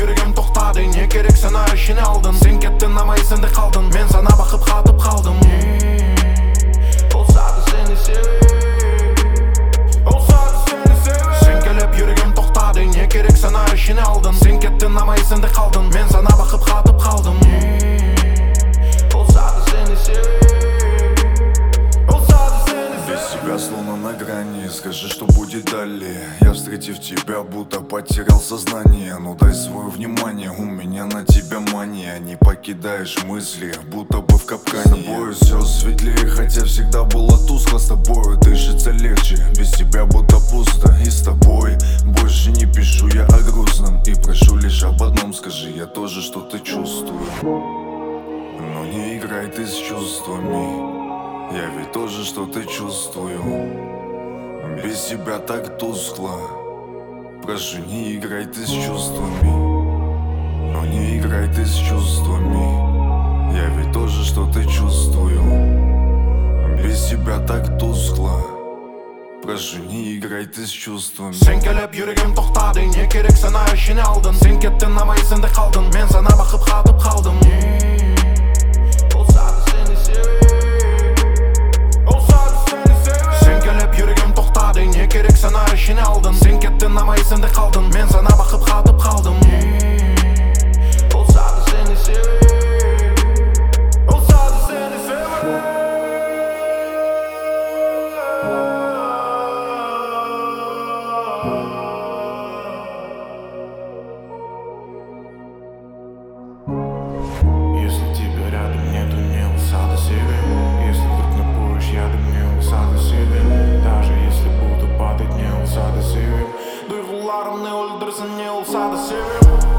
yürегім тоқтады, не керек сана ішіне алдың. Сен кеттің, амай сенде қалдың, мен сана бақып қатып қалдым. Болса да сені сен келіп yürегім тоқтады, не керек сана ішіне алдың. Сен кеттің, амай сенде қалдың, мен сана бақып қатып қалдым. Болса да сені Без тебя словно на грани, скажи, что будет далее. Я, встретив тебя, будто потерял сознание. Ну дай свое внимание, у меня на тебя мания. Не покидаешь мысли, будто бы в капкане. С тобой все светлее, хотя всегда было тускло. С тобой дышится легче, без тебя будто пусто. И с тобой больше не пишу я о грустном, и прошу лишь об одном: скажи, я тоже что-то чувствую. Но не играй ты с чувствами, я ведь тоже что-то чувствую. Без тебя так тускло, прошу, не играй ты с чувствами. Но не играй ты с чувствами, я ведь тоже что-то чувствую. Без тебя так тускло, прошу, не играй ты с чувствами. Сен келіп yürегім тоқтады, не керек сана ішіне алдың. Сен кеттің, амай сенде қалдың, мен сана бақып қатып қалдым. Болса да сені сен келіп yürегім тоқтады, не керек сана ішіне алдың. Сен кеттің, амай сенде қалдың, мен сана бақып қатып қалдым. Болса да сені Если тебя рядом нету, не усада себе. Если вдруг напоишь ядом, не усада себе. Даже если буду падать, не усада себе. Duygularım ne öldürsün, ne olsa da seviyorum.